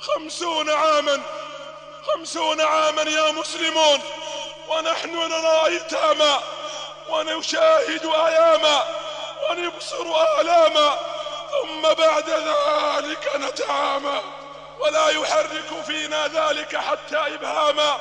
50 عاما يا مسلمون ونحن نرى أيتاما ونشاهد أياما ونبصر آلاما، ثم بعد ذلك نتعامى ولا يحرك فينا ذلك حتى إبهاما.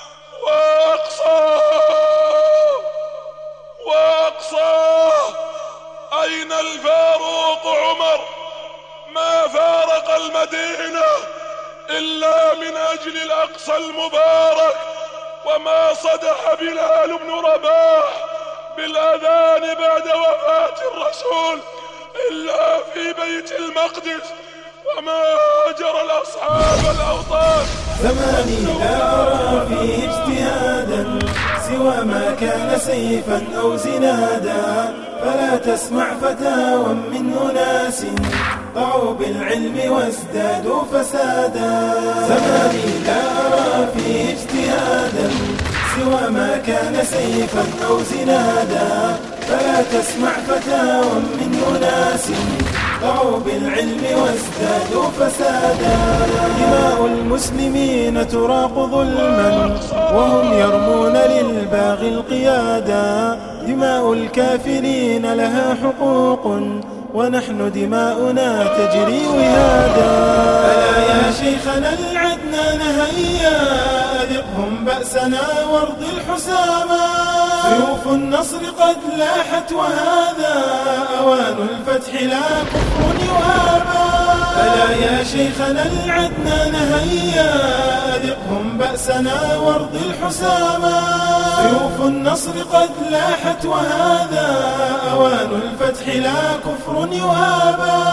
وأقصاه أين الفاروق عمر؟ ما فارق المدينة إلا من أجل الأقصى المبارك، وما صدح بلال بن رباح بالأذان بعد وفاة الرسول إلا في بيت المقدس، وما هاجر الأصحاب الأوطان. زماني لا أرى فيه اجتهادا سوى ما كان سيفا أو زنادا، فلا تسمع فتاوى من أناس ضعوا بالعلم وازدادوا فسادا. زماني لا أرى فيه اجتهادا سوى ما كان سيفا أو زنادا، فلا تسمع فتاوى من أناس ضعوا بالعلم وازدادوا فسادا. دماء المسلمين تراق ظلما وهم يرمون للباغي القيادا، دماء الكافرين لها حقوق ونحن دماؤنا تجري وهادا. ألا يا شيخنا العدنان هيا أذقهم بأسنا وارض الحساما، سيوف النصر قد لاحت وهذا أوان الفتح لا كفر يهابا. ألا يا شيخنا العدنان هيا أذقهم بأسنا وارض الحساما، سيوف النصر قد لاحت وهذا أوان الفتح لا كفر يهابا.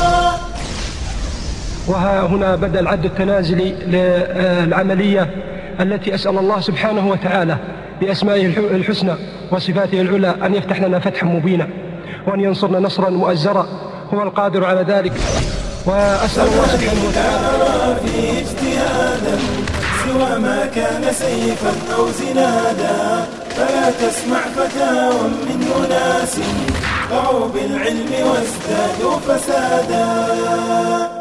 وها هنا بدأ العد التنازلي للعملية التي أسأل الله سبحانه وتعالى بأسمائه الحسنى وصفاته العلى أن يفتح لنا فتحا مبينا وأن ينصرنا نصرا مؤزرا، هو القادر على ذلك. وأسأل الله سبحانه وتعالى في اجتهادا سوى ما كان سيفا أو زنادا، فلا تسمع فتاوى من أناس ضعوا بالعلم وازدادوا فسادا.